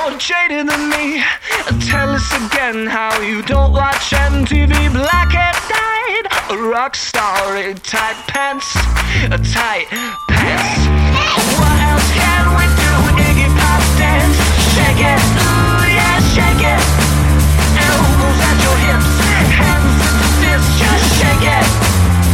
more jaded than me. Tell us again how you don't watch MTV. Black and white, a rock story, tight pants, tight pants. What else can we do? Iggy Pop dance.